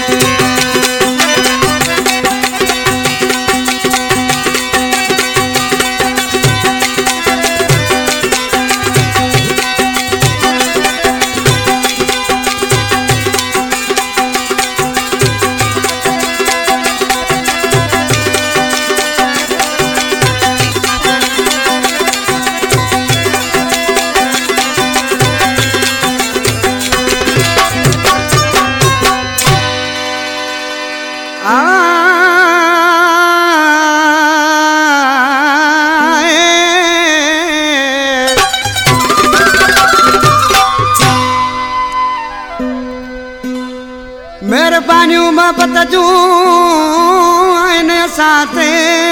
मेहरबानियूं मोहब्बत जूं आहिनि असां ते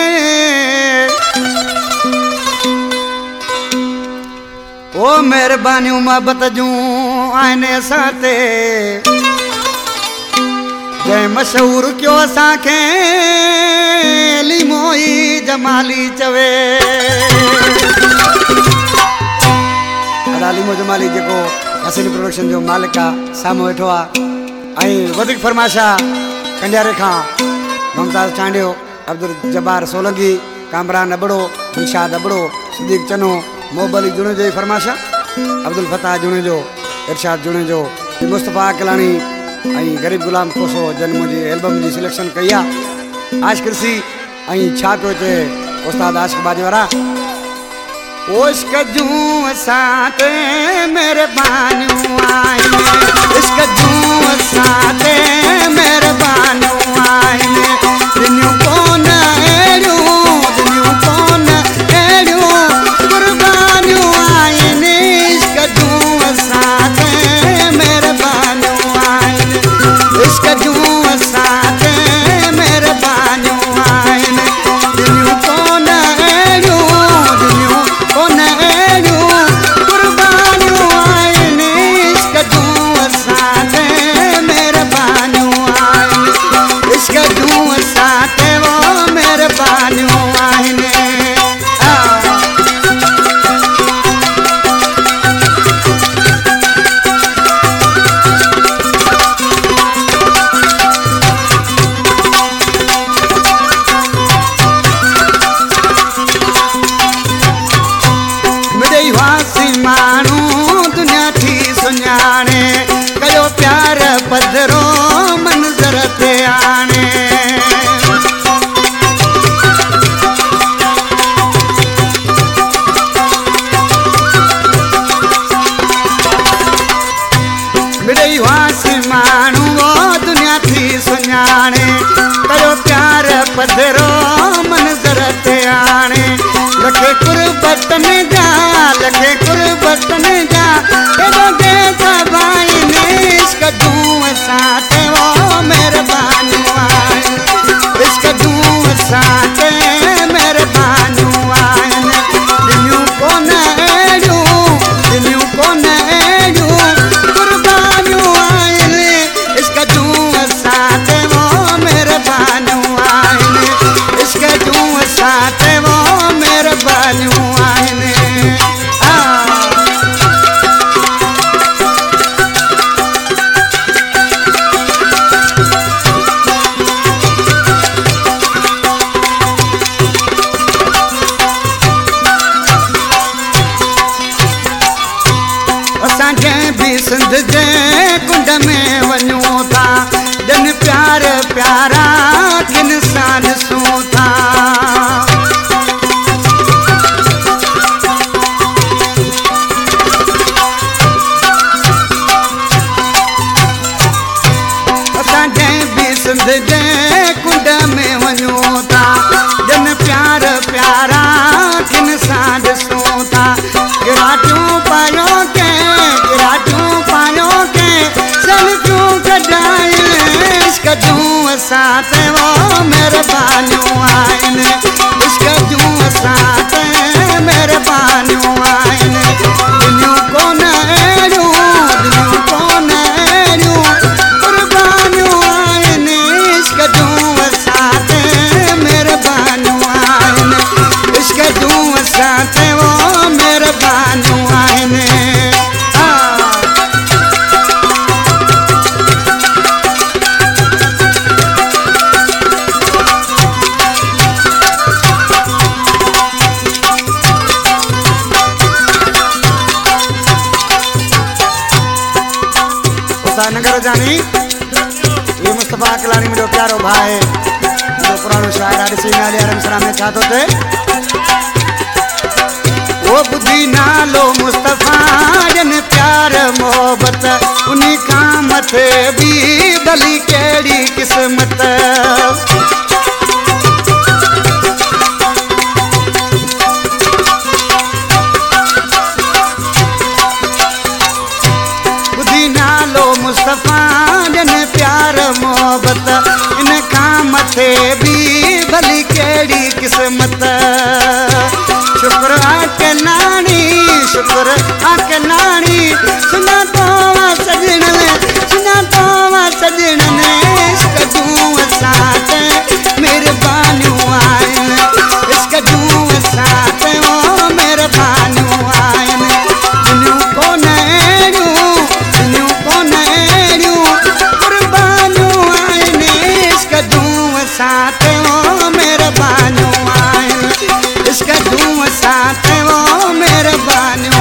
ओ मेहरबानियूं मोहब्बत जूं आहिनि असां ते जंहिं मशहूरु कयो असांखे लीमोई जमाली चवे लीमो जमाली जेको हसीन प्रोडक्शन जो मालिक आहे साम्हूं वेठो आहे वधिक फरमाइशा कंडियारे खां मुमताज़ चांडियो अब्दुल जब्बार सोलंकी कामरान अबड़ो दिलशाद अबड़ो सिद्दीक चनो मोहबली जुणे जो फरमाइशा अब्दुल फताह जुणे जो इरशाद जुणे जो मुस्तफ़ा अकलानी गरीब गुलाम खोसो जन मुंहिंजी एल्बम जी सिलेक्शन कई आहे आशिक़ छा पियो चए उस्ताद आशिक़ बाजवारा इश्क जूं असां ते मेहरबानियूं आहिनि इश्क जूं असां ते मेहरबानियूं आहिनि दुनियूं कोन अहिड़ियूं क़ुर्बानियूं आहिनि इश्क जूं असां ते मेहरबानियूं आहिनि इश्क जूं असां ते मेहरबानियूं आहिनि दुनियूं कोन पधरो मंज़र ते आणे मिड़ई वासी माण्हू दुनिया थी सुञाणे कयो प्यार पधरो मंज़र ते आणे लखे कुर्बतन जा लखे कुर्बतन जा इश्क जूं असां ते वो मेहरबानियूं आहिनि इश्क जूं असां ते मेहरबानियूं आहिनि दुनियूं कोन अहिड़ियूं क़ुर्बानियूं आहिनि इश्क जूं असां ते वो मेहरबानियूं आहिनि इश्क जूं असां ते वो मेहरबानियूं आहिनि सिंध जे कुंड में वञूं था ॾिन प्यार प्यारा किन सां ॾिसूं था असां जंहिं बि सिंध जे कुंड में वञूं था ॾिन प्यार प्यारा किन सां ॾिसूं था गिराटियूं पायो के इश्क जूं असां ते वो मेहरबानियूं आहिनि इश्क जूं असां ते मेहरबानियूं आहिनि दुनियूं कोन अहिड़ियूं क़ुर्बानियूं आहिनि इश्क जूं असां ते मेहरबानियूं आहिनि इश्क जूं असां ते वो मेहरबानियूं आहिनि जानी ये मुस्तफा कलानी मुझो प्यारो भाई जो पुरानो शायर आदिसी नाले आरमसरा में छा तो थे वो बुद्धि नालो मुस्तफा जन प्यार मोहब्बत उन्हीं काम थे भी भली केड़ी किस्मत बुद्धि नालो मुस्तफा जन प्यार मोहब्बत इन काम थे भी भली केड़ी किस्मत शुक्र आके नानी शुक्र आके नानी सुना तो सजन ने इसका दूं साथ मेहरबानियों आयन इसका दूं साथ वो मेहरबानियों आयन दुनिया को नैरू कुर्बानियों आयन इसका दूं साथ वो मेहरबानियों आयन इसका दूं साथ वो मेहरबानियों